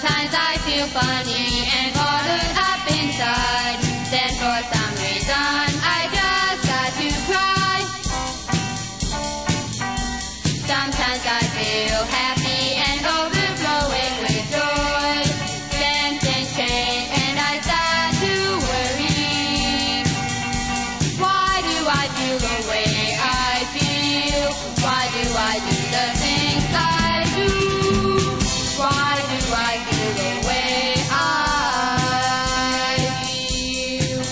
Sometimes I feel funny and bottled up inside. Then for some reason I just got to cry. Sometimes I feel happy and overflowing with joy. Then things change and I start to worry. Why do I feel the way I feel? Why do I do the things I do? Why do I feel the way I feel?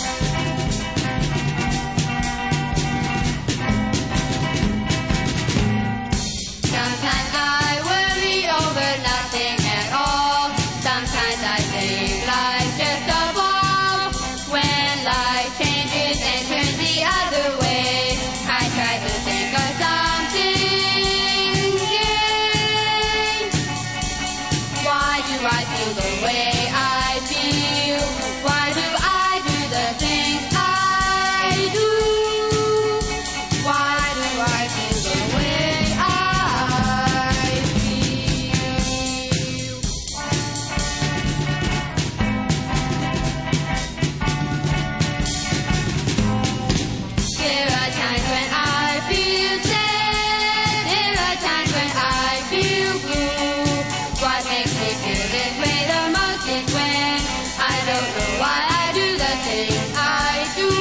Sometimes I worry over nothing at all. Sometimes I think life's just a ball. When life changes and turns the other way, I try to think of something gay. Why do I feel the way I feel? Why do I do the things I do? Why do I feel the way I feel? There are times when I feel sad. There are times when I feel blue. What makes me feel this way the most is when I don't know why I do the things I do.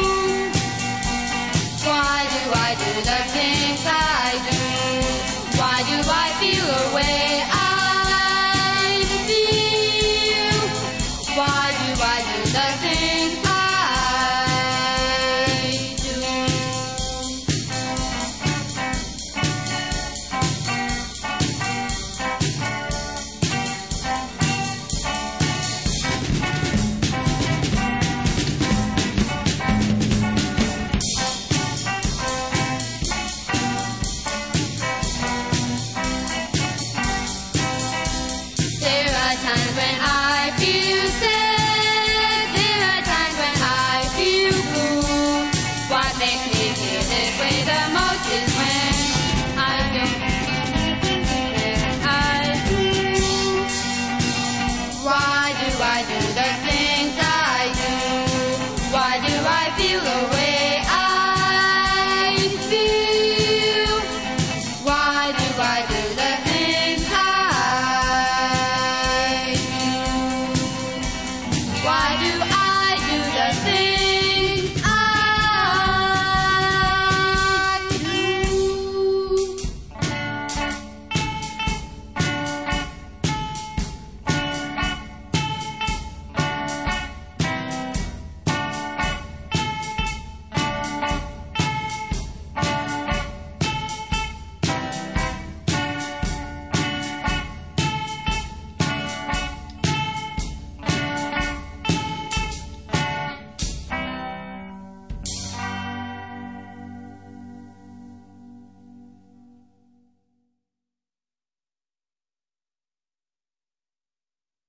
Why do I do the things I do? Why do I feel the way I feel? Why do I do the things I do? There are times when I feel sad. There are times when I feel blue. What makes me feel this way the most is when I don't I do. Why do I do the things